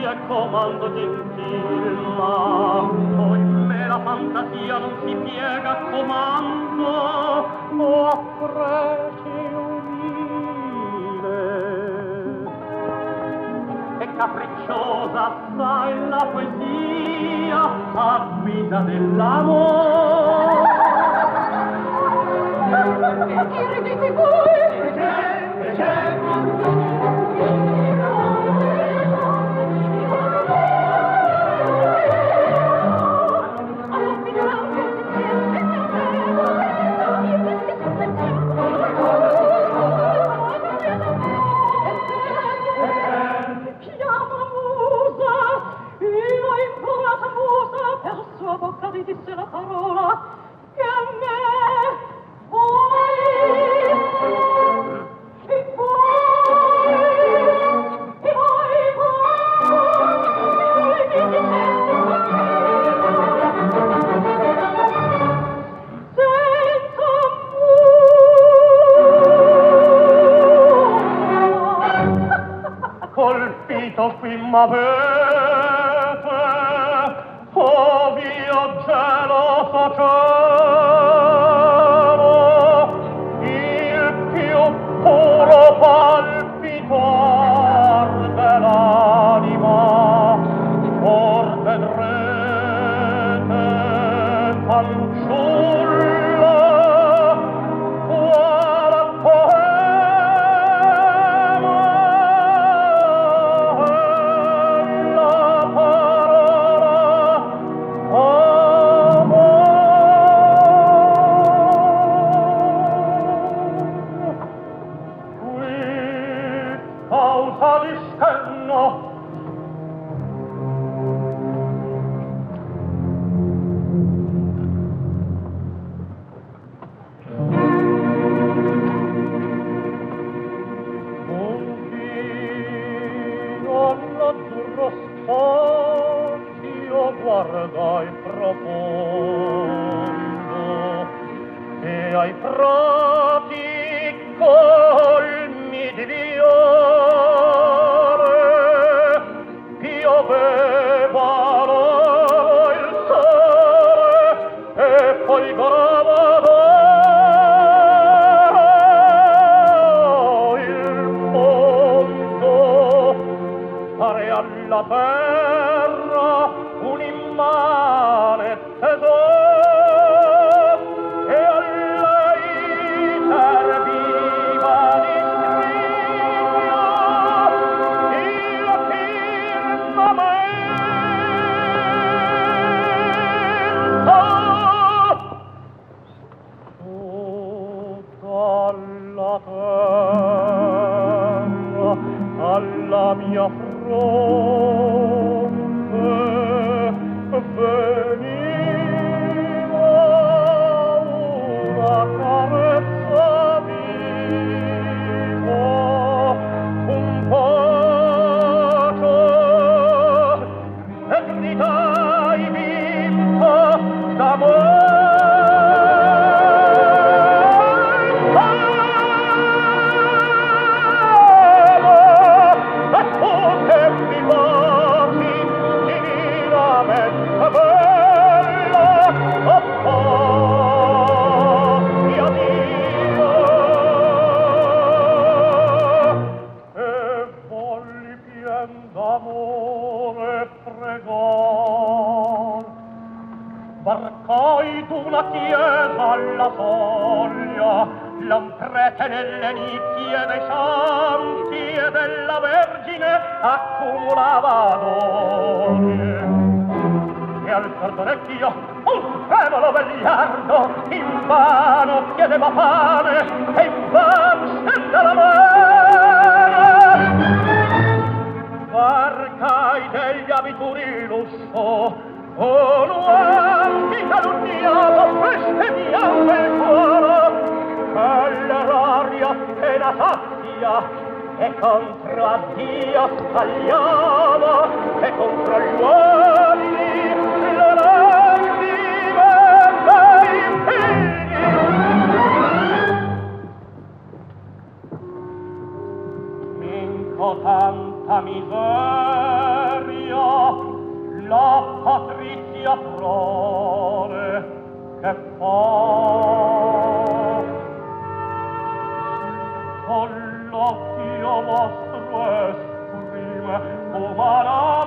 il comando gentil, ma poi me la fantasia non si piega a comando o a prece umile. E capricciosa sai la poesia a guida dell'amore. Ridete voi! Bocca di disse la parola che a me colpito qui m'avete, oh mio geloso cielo, il più puro palpitar dell'anima, or vedrete fanciulla, quale poema è la parola qui causa di scherno. Un vino all'azzurro spazio guardai profondo e ai prati colmi di viole piovevano il sole e poi gravava il mondo, pare alla terra un immane tesoro e a lei serviva di scrivio il firmamento. Tutta la terra alla mia fronte veniva una carezza viva, un bacio, e gridai vinto d'amore. Varcai d'una chiesa alla soglia, l'un prete nelle nicchie dei santi e della Vergine accumulava donie. E al sordonecchio un tremolo vegliardo invano chiedeva pane e invan stende la mano. Varcai degli abituri lusso, con uomini calunniato bestemmiava il cuore, all'eraria e la sazia, e contro a Dio sbagliava, e contro gli uomini le lacrime dei figli. Minco tanta miseria All'occhio vostro esprime umana